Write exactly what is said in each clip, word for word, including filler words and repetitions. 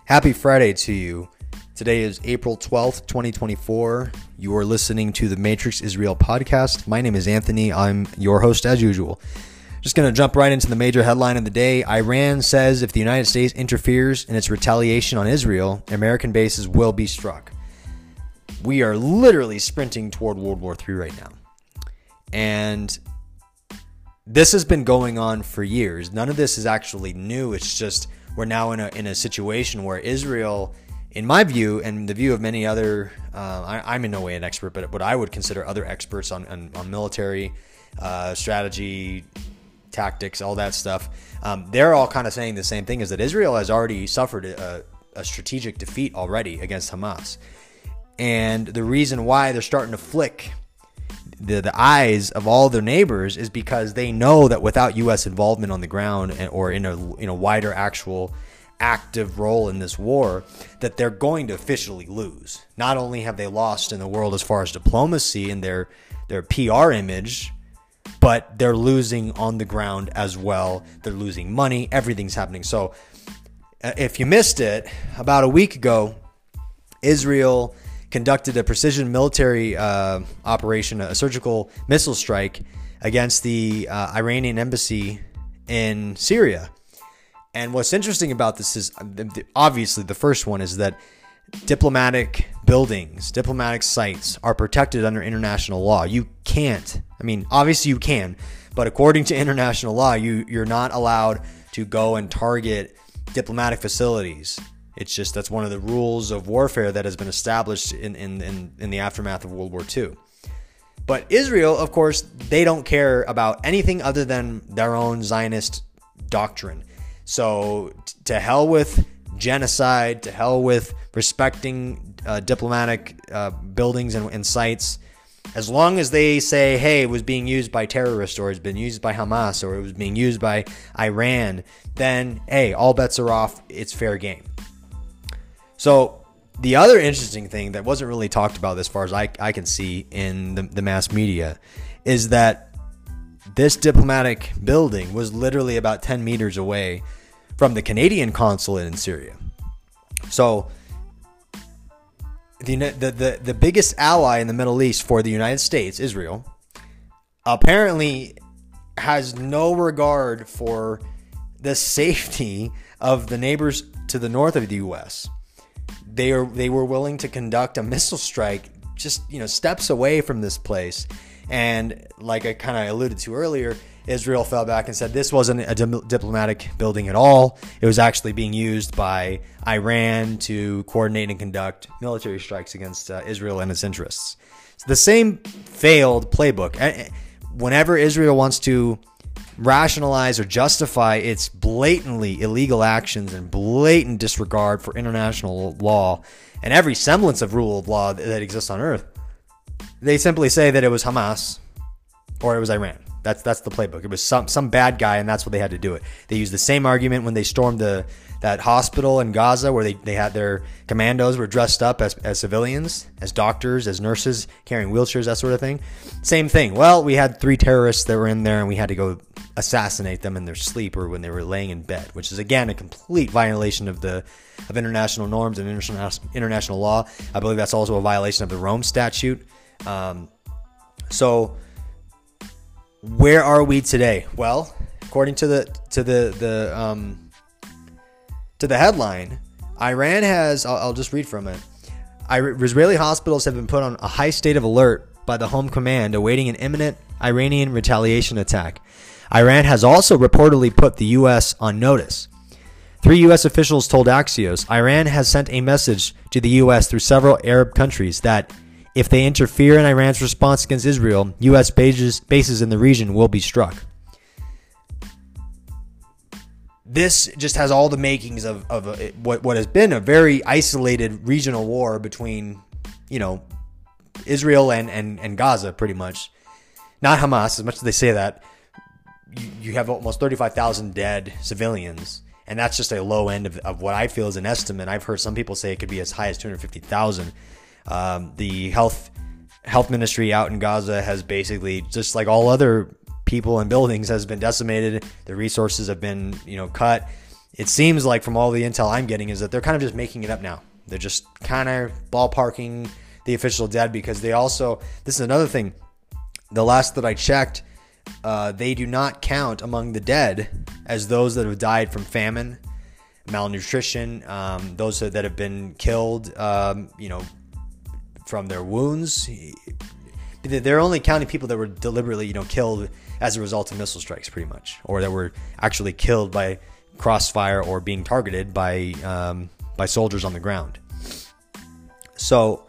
Happy Friday to you. Today is April twelfth, twenty twenty-four. You are listening to the Matrix Israel podcast. My name is Anthony. I'm your host as usual. Just going to jump right into the major headline of the day. Iran says if the United States interferes in its retaliation on Israel, American bases will be struck. We are literally sprinting toward World War Three right now. And this has been going on for years. None of this is actually new. It's just we're now in a in a situation where Israel, in my view, and the view of many other, uh, I, I'm in no way an expert, but what I would consider other experts on, on, on military uh, strategy, tactics, all that stuff, um, they're all kind of saying the same thing, is that Israel has already suffered a, a strategic defeat already against Hamas. And the reason why they're starting to flick the, the eyes of all their neighbors is because they know that without U S involvement on the ground or in a in a wider actual active role in this war, that they're going to officially lose. Not only have they lost in the world as far as diplomacy and their their P R image, but they're losing on the ground as well. They're losing money. Everything's happening. So uh, if you missed it, about a week ago, Israel conducted a precision military uh, operation, a surgical missile strike against the uh, Iranian embassy in Syria. And what's interesting about this is, obviously, the first one is that diplomatic buildings, diplomatic sites are protected under international law. You can't, I mean, obviously you can, but according to international law, you, you're not allowed to go and target diplomatic facilities. It's just, that's one of the rules of warfare that has been established in, in, in, in the aftermath of World War Two. But Israel, of course, they don't care about anything other than their own Zionist doctrine. So t- to hell with genocide, to hell with respecting uh, diplomatic uh, buildings and, and sites. As long as they say, hey, it was being used by terrorists, or it's been used by Hamas, or it was being used by Iran, then, hey, all bets are off. It's fair game. So the other interesting thing that wasn't really talked about as far as I, I can see in the, the mass media is that this diplomatic building was literally about ten meters away from the Canadian consulate in Syria. So the, the, the, the biggest ally in the Middle East for the United States, Israel, apparently has no regard for the safety of the neighbors to the north of the U S. They are they were willing to conduct a missile strike just, you know, steps away from this place. And like I kind of alluded to earlier, Israel fell back and said this wasn't a di- diplomatic building at all. It was actually being used by Iran to coordinate and conduct military strikes against uh, Israel and its interests. It's the same failed playbook. Whenever Israel wants to rationalize or justify its blatantly illegal actions and blatant disregard for international law and every semblance of rule of law that exists on earth, they simply say that it was Hamas or it was Iran. That's that's the playbook. It was some some bad guy, and that's what they had to do it. They used the same argument when they stormed the that hospital in Gaza, where they, they had their commandos were dressed up as, as civilians, as doctors, as nurses, carrying wheelchairs, that sort of thing. Same thing. Well, we had three terrorists that were in there, and we had to go assassinate them in their sleep or when they were laying in bed, which is, again, a complete violation of the of international norms and international international law. I believe that's also a violation of the Rome Statute. Um, so where are we today? Well, according to the to the the um, to the headline, Iran has, I'll, I'll just read from it. Israeli hospitals have been put on a high state of alert by the Home Command, awaiting an imminent Iranian retaliation attack. Iran has also reportedly put the U S on notice. Three U S officials told Axios Iran has sent a message to the U S through several Arab countries that if they interfere in Iran's response against Israel, U S bases, bases in the region will be struck. This just has all the makings of, of a, what, what has been a very isolated regional war between, you know, Israel and, and, and Gaza, pretty much. Not Hamas, as much as they say that. You, you have almost thirty-five thousand dead civilians, and that's just a low end of, of what I feel is an estimate. I've heard some people say it could be as high as two hundred fifty thousand. Um, the health health ministry out in Gaza has basically, just like all other people and buildings, has been decimated. The resources have been, you know, cut. it seems like from all the intel I'm getting is that they're kind of just making it up now. They're just kind of ballparking the official dead, because they also, this is another thing, the last that I checked, uh, they do not count among the dead as those that have died from famine, malnutrition, um, those that have been killed, um, you know, from their wounds. They're only counting people that were deliberately, you know, killed as a result of missile strikes, pretty much, or that were actually killed by crossfire or being targeted by um, by soldiers on the ground. So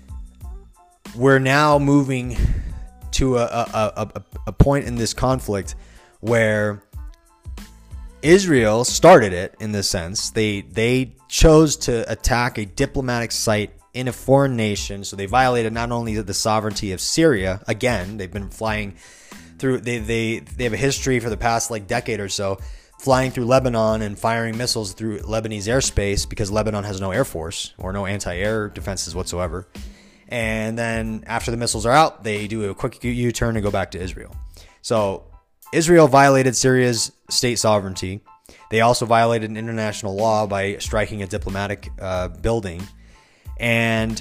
we're now moving to a, a, a, a point in this conflict where Israel started it in this sense. They they chose to attack a diplomatic site in a foreign nation. So they violated not only the sovereignty of Syria. Again, they've been flying through, they, they, they have a history for the past like decade or so, flying through Lebanon and firing missiles through Lebanese airspace, because Lebanon has no air force or no anti-air defenses whatsoever. And then after the missiles are out, they do a quick U-turn and go back to Israel. So Israel violated Syria's state sovereignty. They also violated an international law by striking a diplomatic uh, building. And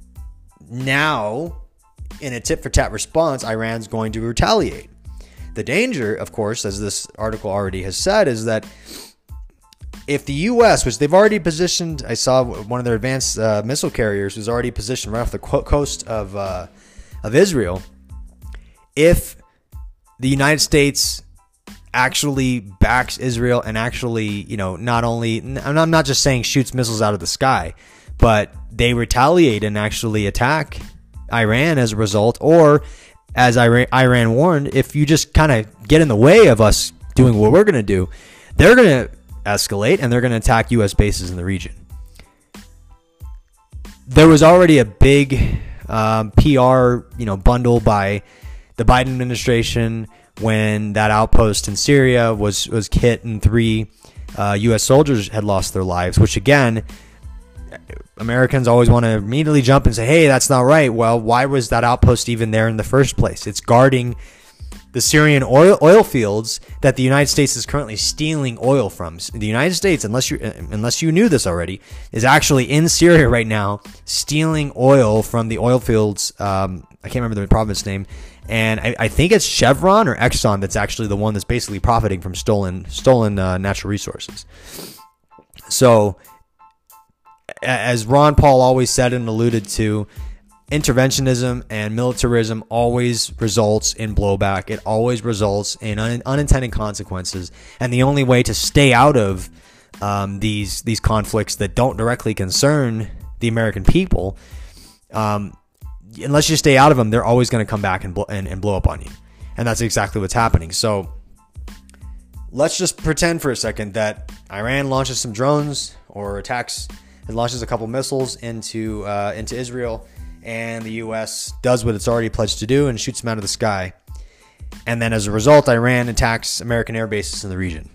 now, in a tit-for-tat response, Iran's going to retaliate. The danger, of course, as this article already has said, is that if the U S, which they've already positioned, I saw one of their advanced uh, missile carriers was already positioned right off the coast of uh, of Israel. If the United States actually backs Israel and actually, you know, not only, and I'm not just saying shoots missiles out of the sky, but they retaliate and actually attack Iran as a result, or as Iran, Iran warned, if you just kind of get in the way of us doing what we're going to do, they're going to escalate and they're going to attack U S bases in the region. There was already a big um, P R, you know, bundle by the Biden administration when that outpost in Syria was was hit and three uh, U S soldiers had lost their lives, which again, Americans always want to immediately jump and say, hey, that's not right. Well, why was that outpost even there in the first place? It's guarding the Syrian oil oil fields that the United States is currently stealing oil from. The United States, unless you unless you knew this already, is actually in Syria right now stealing oil from the oil fields. Um, I can't remember the province name, and I, I think it's Chevron or Exxon that's actually the one that's basically profiting from stolen stolen uh, natural resources. So, as Ron Paul always said and alluded to, interventionism and militarism always results in blowback. It always results in un- unintended consequences. And the only way to stay out of um, these these conflicts that don't directly concern the American people, um, unless you stay out of them, they're always going to come back and, bl- and, and blow up on you. And that's exactly what's happening. So let's just pretend for a second that Iran launches some drones or attacks and launches a couple missiles into uh, into Israel, and the U S does what it's already pledged to do and shoots them out of the sky. And then as a result, Iran attacks American air bases in the region.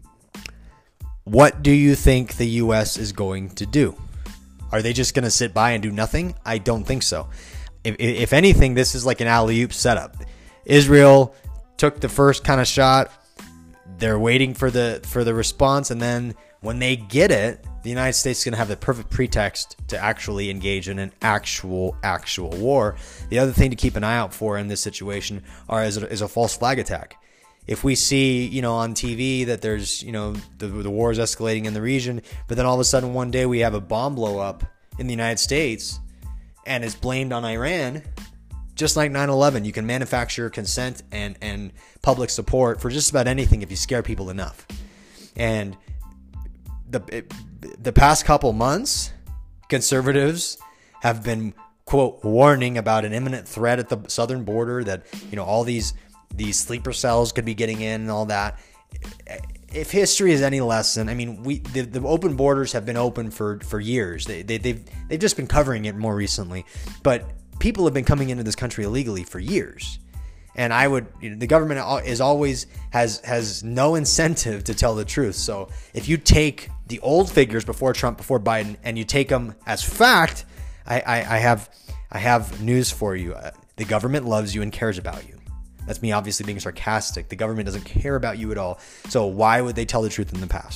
What do you think the U S is going to do? Are they just going to sit by and do nothing? I don't think so. If, if anything, this is like an alley-oop setup. Israel took the first kind of shot. They're waiting for the for the response, and then when they get it, the United States is going to have the perfect pretext to actually engage in an actual, actual war. The other thing to keep an eye out for in this situation are is a, is a false flag attack. If we see, you know, on T V that there's, you know, the, the war is escalating in the region, but then all of a sudden one day we have a bomb blow up in the United States and it's blamed on Iran, just like nine eleven, you can manufacture consent and, and public support for just about anything if you scare people enough. And the it, the past couple months, conservatives have been, quote, warning about an imminent threat at the southern border, that, you know, all these these sleeper cells could be getting in and all that. If history is any lesson, I mean, we the, the open borders have been open for, for years. They, they, they've they've just been covering it more recently. But people have been coming into this country illegally for years. And I would, you know, the government is always has has no incentive to tell the truth. So if you take the old figures before Trump, before Biden, and you take them as fact, I, I, I have I have news for you. Uh, the government loves you and cares about you. That's me obviously being sarcastic. The government doesn't care about you at all. So why would they tell the truth in the past?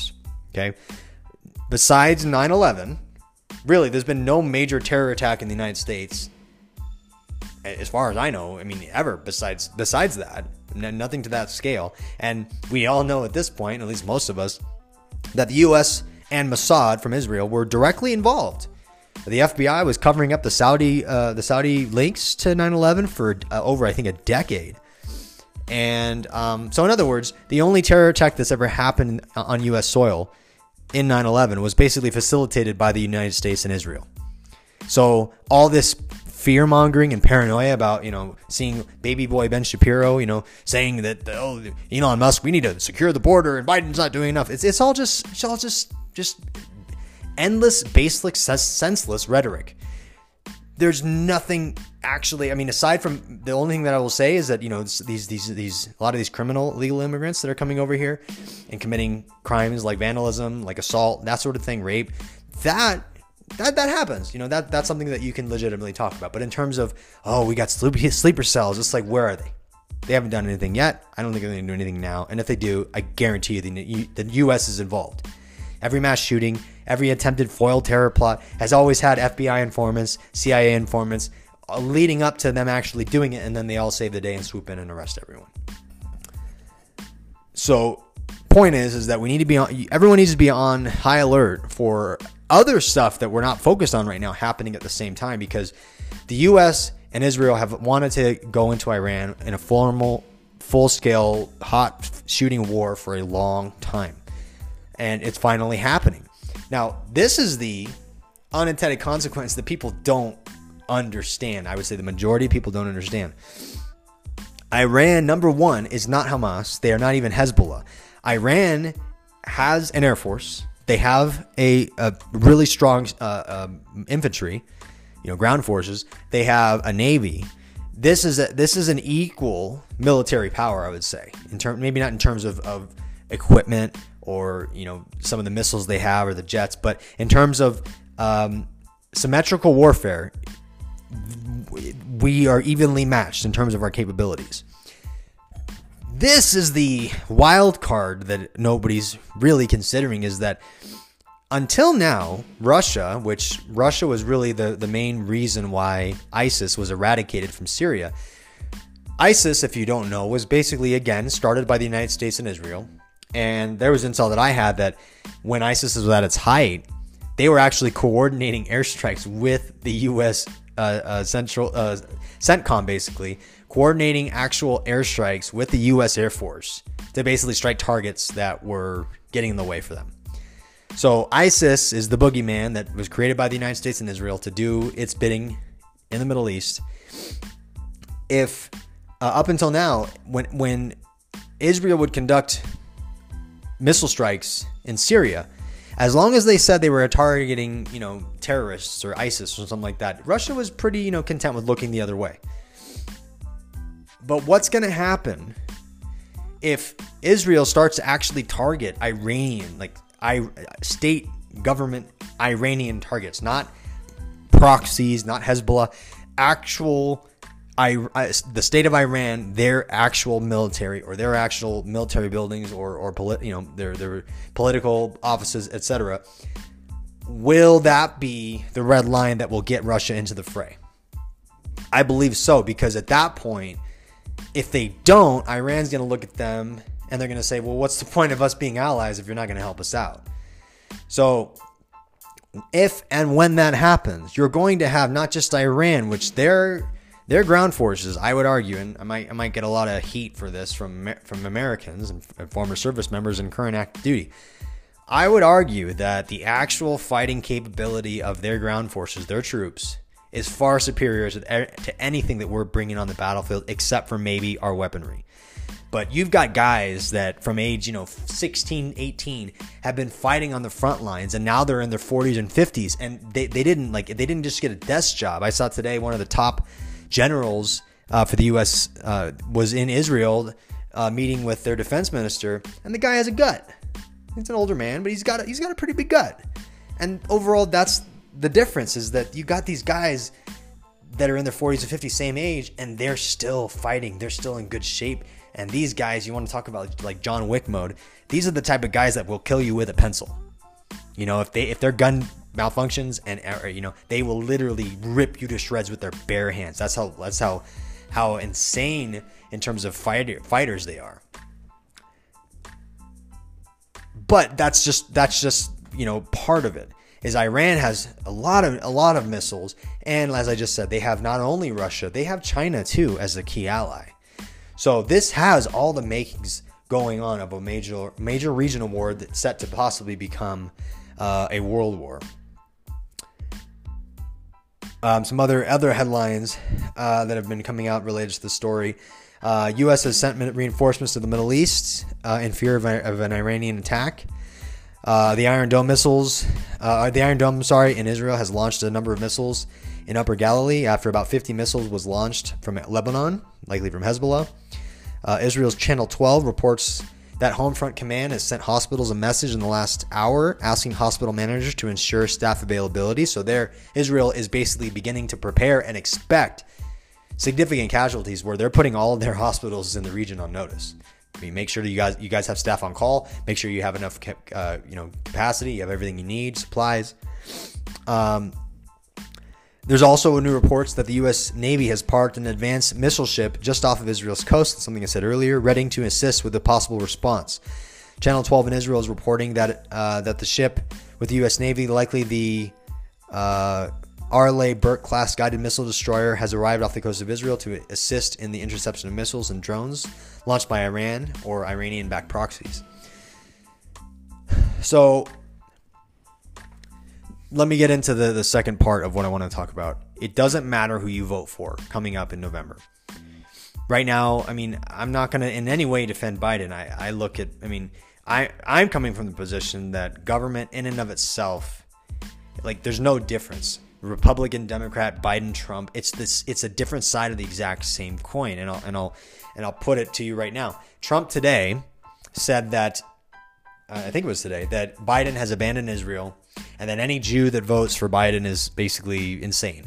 Okay. Besides nine eleven, really, there's been no major terror attack in the United States, as far as I know. I mean, ever besides besides that, nothing to that scale. And we all know at this point, at least most of us, that the U S and Mossad from Israel were directly involved. The F B I was covering up the Saudi uh, the Saudi links to nine eleven for uh, over, I think, a decade. And um, so, in other words, the only terror attack that's ever happened on U S soil in nine eleven was basically facilitated by the United States and Israel. So all this fear mongering and paranoia about, you know, seeing baby boy Ben Shapiro, you know, saying that, oh, Elon Musk, we need to secure the border and Biden's not doing enough. It's it's all just it's all just just endless, baseless, senseless rhetoric. There's nothing actually. I mean, aside from the only thing that I will say is that, you know, these these these a lot of these criminal illegal immigrants that are coming over here and committing crimes like vandalism, like assault, that sort of thing, rape, that that that happens. You know, that that's something that you can legitimately talk about. But in terms of, oh, we got sleeper sleeper cells, it's like, where are they? They haven't done anything yet. I don't think they're going to do anything now. And if they do, I guarantee you the, the U S is involved. Every mass shooting, every attempted foiled terror plot has always had F B I informants, C I A informants, leading up to them actually doing it, and then they all save the day and swoop in and arrest everyone. So, point is, is that we need to be on. Everyone needs to be on high alert for other stuff that we're not focused on right now happening at the same time, because the U S and Israel have wanted to go into Iran in a formal, full-scale, hot shooting war for a long time. And it's finally happening. Now, this is the unintended consequence that people don't understand. I would say the majority of people don't understand. Iran, number one, is not Hamas. They are not even Hezbollah. Iran has an air force. They have a, a really strong uh, uh, infantry, you know, ground forces. They have a navy. This is a, this is an equal military power, I would say. In term, maybe not in terms of, of equipment or, you know, some of the missiles they have or the jets, but in terms of um, symmetrical warfare, we are evenly matched in terms of our capabilities. This is the wild card that nobody's really considering, is that until now, Russia, which Russia was really the, the main reason why ISIS was eradicated from Syria. ISIS, if you don't know, was basically, again, started by the United States and Israel. And there was intel that I had that when ISIS was at its height, they were actually coordinating airstrikes with the U S uh, uh, Central uh, CENTCOM, basically coordinating actual airstrikes with the U S Air Force to basically strike targets that were getting in the way for them. So ISIS is the boogeyman that was created by the United States and Israel to do its bidding in the Middle East. If uh, up until now, when when Israel would conduct missile strikes in Syria, as long as they said they were targeting, you know, terrorists or ISIS or something like that, Russia was pretty, you know, content with looking the other way. But what's going to happen if Israel starts to actually target Iranian, like I, state government Iranian targets, not proxies, not Hezbollah, actual I, the state of Iran, their actual military or their actual military buildings or or polit, you know, their their political offices, et cetera. Will that be the red line that will get Russia into the fray? I believe so, because at that point, if they don't, Iran's going to look at them and they're going to say, well, what's the point of us being allies if you're not going to help us out? So if and when that happens, you're going to have not just Iran, which they're Their ground forces, I would argue, and I might I might get a lot of heat for this from from Americans and, and former service members and current active duty. I would argue that the actual fighting capability of their ground forces, their troops, is far superior to, to anything that we're bringing on the battlefield, except for maybe our weaponry. But you've got guys that from age, you know, sixteen, eighteen have been fighting on the front lines, and now they're in their forties and fifties, and they, they didn't like they didn't just get a desk job. I saw today one of the top generals uh, for the U S uh, was in Israel uh, meeting with their defense minister, and the guy has a gut. He's an older man, but he's got a, he's got a pretty big gut. And overall, that's the difference, is that you got these guys that are in their forties and fifties, same age, and they're still fighting. They're still in good shape. And these guys, you want to talk about like John Wick mode, these are the type of guys that will kill you with a pencil. You know, if they if their gun malfunctions and or, you know, they will literally rip you to shreds with their bare hands. That's how that's how how insane in terms of fighter fighters they are. But that's just that's just, you know, part of it. Is Iran has a lot of a lot of missiles, and as I just said, they have not only Russia, they have China too as a key ally. So this has all the makings going on of a major major regional war that's set to possibly become uh, a world war. Um, some other other headlines uh, that have been coming out related to the story. Uh, U S has sent reinforcements to the Middle East uh, in fear of, a, of an Iranian attack. Uh, the Iron Dome missiles, uh, the Iron Dome, sorry, in Israel has launched a number of missiles in Upper Galilee after about fifty missiles was launched from Lebanon, likely from Hezbollah. Uh, Israel's Channel twelve reports that Homefront Command has sent hospitals a message in the last hour asking hospital managers to ensure staff availability. So there, Israel is basically beginning to prepare and expect significant casualties where they're putting all of their hospitals in the region on notice. I mean, make sure that you guys you guys have staff on call. Make sure you have enough uh, you know capacity. You have everything you need, supplies. Um, there's also new reports that the U S Navy has parked an advanced missile ship just off of Israel's coast, something I said earlier, ready to assist with the possible response. Channel twelve in Israel is reporting that uh, that the ship with the U S Navy, likely the uh, Arleigh Burke-class guided missile destroyer, has arrived off the coast of Israel to assist in the interception of missiles and drones launched by Iran or Iranian-backed proxies. So let me get into the, the second part of what I want to talk about. It doesn't matter who you vote for coming up in November. Right now, I mean, I'm not going to in any way defend Biden. I, I look at, I mean, I, I'm coming from the position that government in and of itself, like, there's no difference. Republican, Democrat, Biden, Trump, it's this it's a different side of the exact same coin. And I'll and I'll and I'll put it to you right now. Trump today said that uh, I think it was today that Biden has abandoned Israel and that any Jew that votes for Biden is basically insane.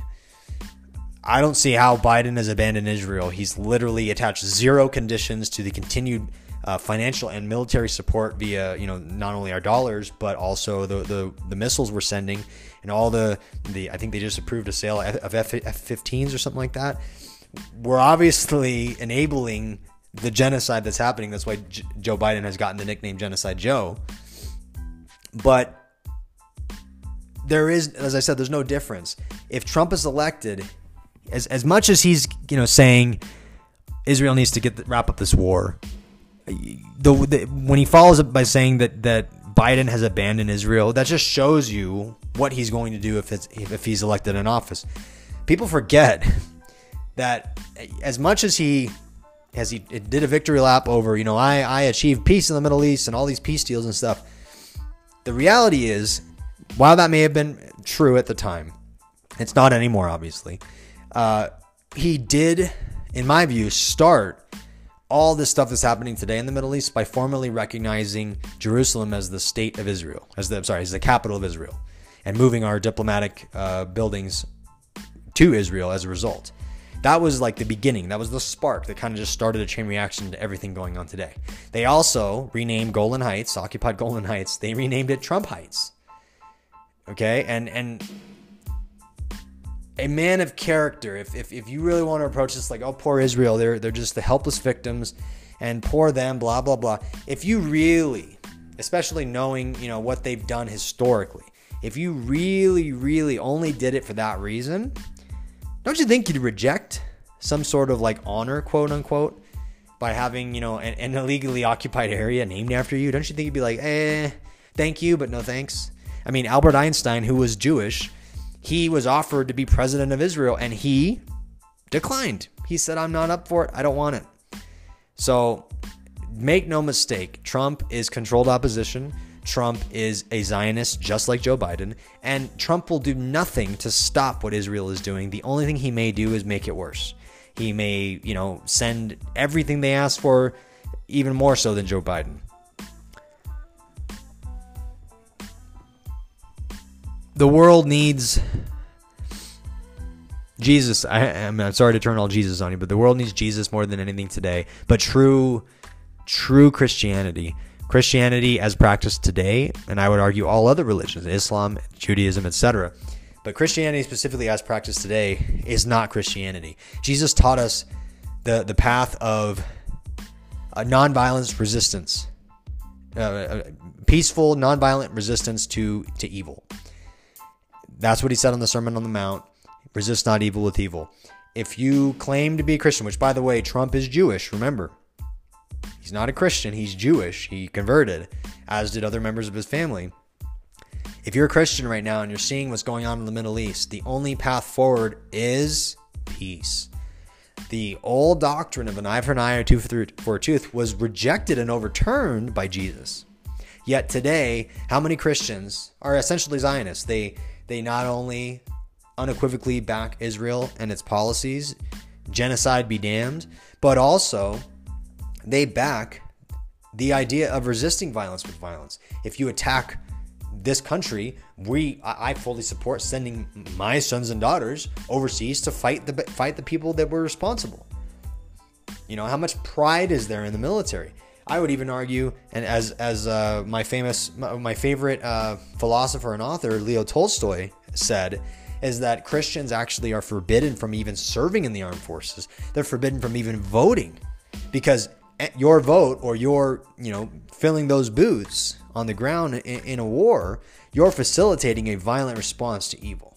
I don't see how Biden has abandoned Israel. He's literally attached zero conditions to the continued uh, financial and military support via, you know, not only our dollars, but also the, the, the missiles we're sending and all the, the, I think they just approved a sale of F fifteens or something like that. We're obviously enabling the genocide that's happening. That's why J- Joe Biden has gotten the nickname Genocide Joe. But there is, as I said, there's no difference. If Trump is elected, as as much as he's, you know, saying Israel needs to get the, wrap up this war, the, the when he follows up by saying that that Biden has abandoned Israel, that just shows you what he's going to do if it's if he's elected in office. People forget that as much as he as he did a victory lap over, you know, I I achieved peace in the Middle East and all these peace deals and stuff. The reality is, while that may have been true at the time, it's not anymore, obviously. Uh, he did, in my view, start all this stuff that's happening today in the Middle East by formally recognizing Jerusalem as the state of Israel, as the sorry, as the capital of Israel, and moving our diplomatic uh, buildings to Israel as a result. That was like the beginning. That was the spark that kind of just started a chain reaction to everything going on today. They also renamed Golan Heights, occupied Golan Heights. They renamed it Trump Heights. Okay, and and a man of character. If if if you really want to approach this like, oh, poor Israel, they're they're just the helpless victims, and poor them, blah blah blah. If you really, especially knowing, you know, what they've done historically, if you really really only did it for that reason, don't you think you'd reject some sort of like honor, quote unquote, by having, you know, an, an illegally occupied area named after you? Don't you think you'd be like, eh, thank you, but no thanks? I mean, Albert Einstein, who was Jewish, he was offered to be president of Israel and he declined. He said, I'm not up for it. I don't want it. So make no mistake, Trump is controlled opposition. Trump is a Zionist just like Joe Biden, and Trump will do nothing to stop what Israel is doing. The only thing he may do is make it worse. He may, you know, send everything they ask for, even more so than Joe Biden. The world needs Jesus, I, I mean, I'm sorry to turn all Jesus on you, but the world needs Jesus more than anything today. But true, true Christianity, Christianity as practiced today, and I would argue all other religions, Islam, Judaism, et cetera. But Christianity specifically as practiced today is not Christianity. Jesus taught us the, the path of uh, nonviolence resistance, uh, peaceful, nonviolent resistance to, to evil. That's what he said on the Sermon on the Mount. Resist not evil with evil. If you claim to be a Christian, which by the way, Trump is Jewish, remember. He's not a Christian, he's Jewish. He converted, as did other members of his family. If you're a Christian right now and you're seeing what's going on in the Middle East, the only path forward is peace. The old doctrine of an eye for an eye or tooth for a tooth was rejected and overturned by Jesus. Yet today, how many Christians are essentially Zionists? They they not only unequivocally back Israel and its policies, genocide be damned, but also they back the idea of resisting violence with violence. If you attack this country, we I fully support sending my sons and daughters overseas to fight the fight the people that were responsible. You know, how much pride is there in the military? I would even argue, and as as uh, my famous my, my favorite uh, philosopher and author Leo Tolstoy said, is that Christians actually are forbidden from even serving in the armed forces. They're forbidden from even voting, because your vote or your, you know, filling those boots on the ground in, in a war, you're facilitating a violent response to evil.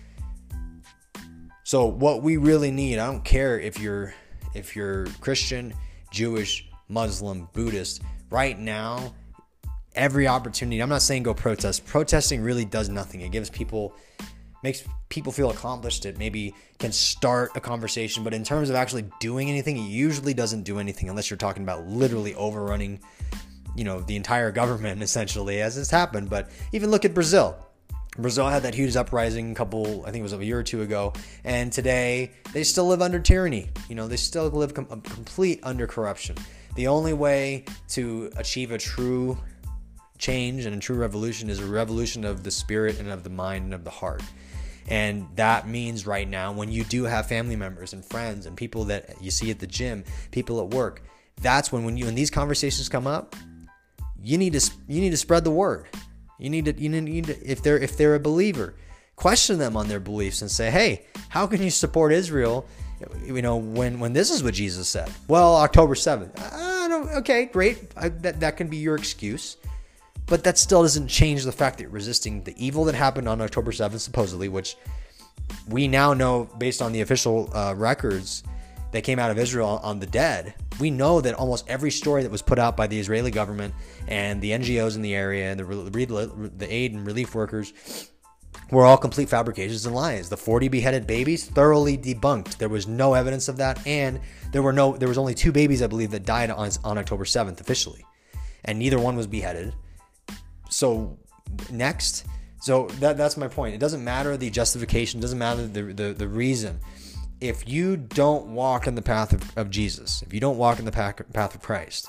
So what we really need, I don't care if you're if you're Christian, Jewish, Muslim, Buddhist, right now, every opportunity, I'm not saying go protest. Protesting really does nothing. It gives people makes people feel accomplished. It maybe can start a conversation, but in terms of actually doing anything, it usually doesn't do anything unless you're talking about literally overrunning, you know, the entire government essentially, as it's happened. But even look at Brazil. Brazil had that huge uprising a couple, I think it was a year or two ago, and today they still live under tyranny. You know, they still live com- complete under corruption. The only way to achieve a true change and a true revolution is a revolution of the spirit and of the mind and of the heart. And that means right now, when you do have family members and friends and people that you see at the gym, people at work, that's when when you when these conversations come up, you need to you need to spread the word. You need to you need to, if they're if they're a believer, question them on their beliefs and say, hey, how can you support Israel? You know, when when this is what Jesus said. Well, October seventh. I don't, okay, great. I, that that can be your excuse. But that still doesn't change the fact that you're resisting the evil that happened on October seventh, supposedly, which we now know based on the official uh, records that came out of Israel on the dead. We know that almost every story that was put out by the Israeli government and the N G Os in the area and the, the aid and relief workers were all complete fabrications and lies. The forty beheaded babies, thoroughly debunked. There was no evidence of that, and there were no there was only two babies, I believe, that died on, on October seventh officially, and neither one was beheaded. So next, so that that's my point. It doesn't matter the justification, it doesn't matter the, the, the reason. If you don't walk in the path of, of Jesus, if you don't walk in the path, path of Christ,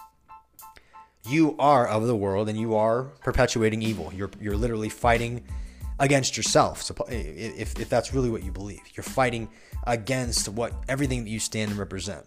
you are of the world and you are perpetuating evil. You're you're literally fighting against yourself. So if, if that's really what you believe, you're fighting against what everything that you stand and represent.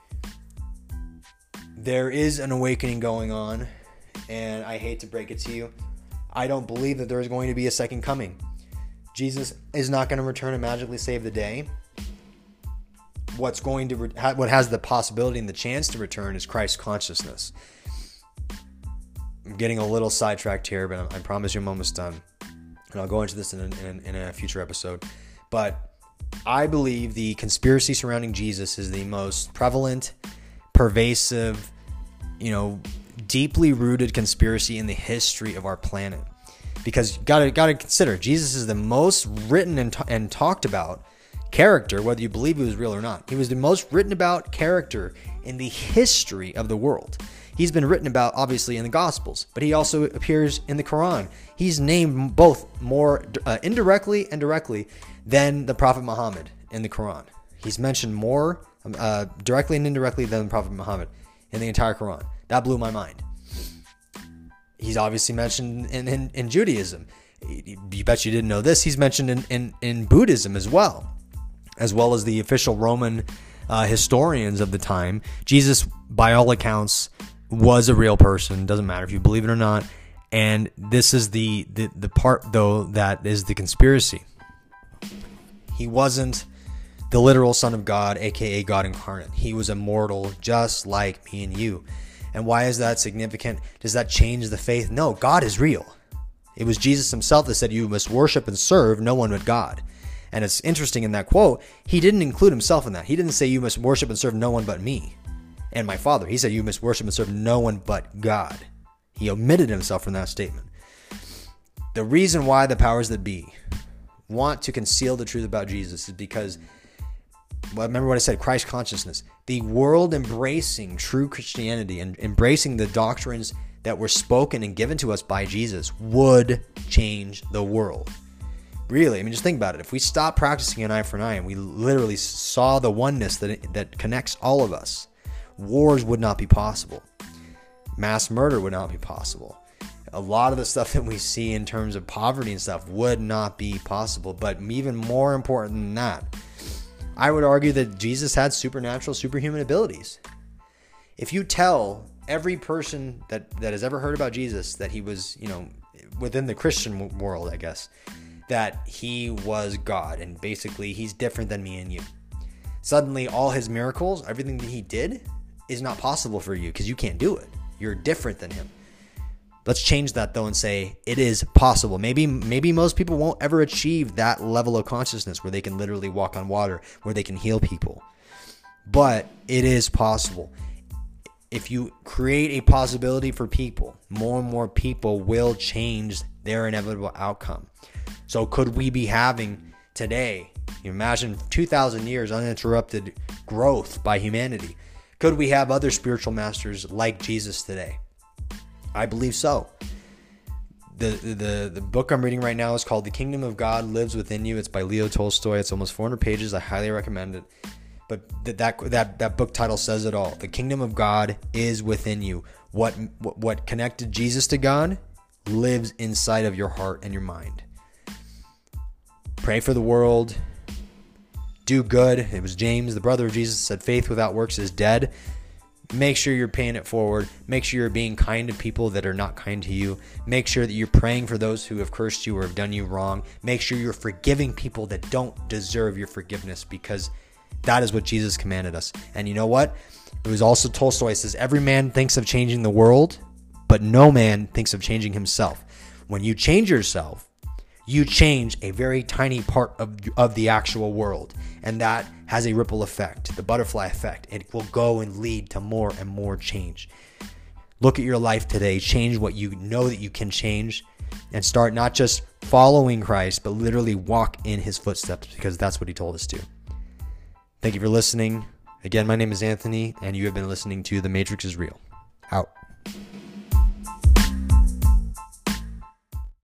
There is an awakening going on. And I hate to break it to you, I don't believe that there is going to be a second coming. Jesus is not going to return and magically save the day. What's going to re- what has the possibility and the chance to return is Christ consciousness. I'm getting a little sidetracked here, but I, I promise you I'm almost done. And I'll go into this in a, in, in a future episode. But I believe the conspiracy surrounding Jesus is the most prevalent, pervasive, you know, deeply rooted conspiracy in the history of our planet. Because you gotta gotta consider, Jesus is the most written and, t- and talked about character, whether you believe he was real or not. He was the most written about character in the history of the world. He's been written about, obviously, in the Gospels, but he also appears in the Quran. He's named both more uh, indirectly and directly than the Prophet Muhammad in the Quran. He's mentioned more uh, directly and indirectly than the Prophet Muhammad in the entire Quran. That blew my mind. He's obviously mentioned in, in, in Judaism. You bet you didn't know this. He's mentioned in, in, in Buddhism as well. as well as the official Roman uh, historians of the time, Jesus, by all accounts, was a real person. Doesn't matter if you believe it or not. And this is the, the, the part, though, that is the conspiracy. He wasn't the literal Son of God, aka God incarnate. He was immortal, just like me and you. And why is that significant? Does that change the faith? No, God is real. It was Jesus himself that said, you must worship and serve no one but God. And it's interesting in that quote, he didn't include himself in that. He didn't say you must worship and serve no one but me and my Father. He said you must worship and serve no one but God. He omitted himself from that statement. The reason why the powers that be want to conceal the truth about Jesus is because, well, remember what I said, Christ consciousness. The world embracing true Christianity and embracing the doctrines that were spoken and given to us by Jesus would change the world. Really, I mean, just think about it. If we stop practicing an eye for an eye and we literally saw the oneness that that connects all of us, wars would not be possible. Mass murder would not be possible. A lot of the stuff that we see in terms of poverty and stuff would not be possible. But even more important than that, I would argue that Jesus had supernatural, superhuman abilities. If you tell every person that, that has ever heard about Jesus that he was, you know, within the Christian world, I guess, that he was God and basically he's different than me and you. Suddenly all his miracles, everything that he did is not possible for you because you can't do it. You're different than him. Let's change that though and say it is possible. Maybe maybe most people won't ever achieve that level of consciousness where they can literally walk on water, where they can heal people. But it is possible. If you create a possibility for people, more and more people will change their inevitable outcome. So could we be having today, you imagine two thousand years uninterrupted growth by humanity? Could we have other spiritual masters like Jesus today? I believe so. The, the the book I'm reading right now is called The Kingdom of God Lives Within You. It's by Leo Tolstoy. It's almost four hundred pages. I highly recommend it. But that that that, that book title says it all. The kingdom of God is within you. What, what what connected Jesus to God lives inside of your heart and your mind. Pray for the world. Do good. It was James, the brother of Jesus, said faith without works is dead. Make sure you're paying it forward. Make sure you're being kind to people that are not kind to you. Make sure that you're praying for those who have cursed you or have done you wrong. Make sure you're forgiving people that don't deserve your forgiveness, because that is what Jesus commanded us. And you know what? It was also Tolstoy says, every man thinks of changing the world, but no man thinks of changing himself. When you change yourself, you change a very tiny part of, of the actual world. And that has a ripple effect, the butterfly effect. It will go and lead to more and more change. Look at your life today. Change what you know that you can change. And start not just following Christ, but literally walk in his footsteps, because that's what he told us to. Thank you for listening. Again, my name is Anthony, and you have been listening to The Matrix is Real. Out.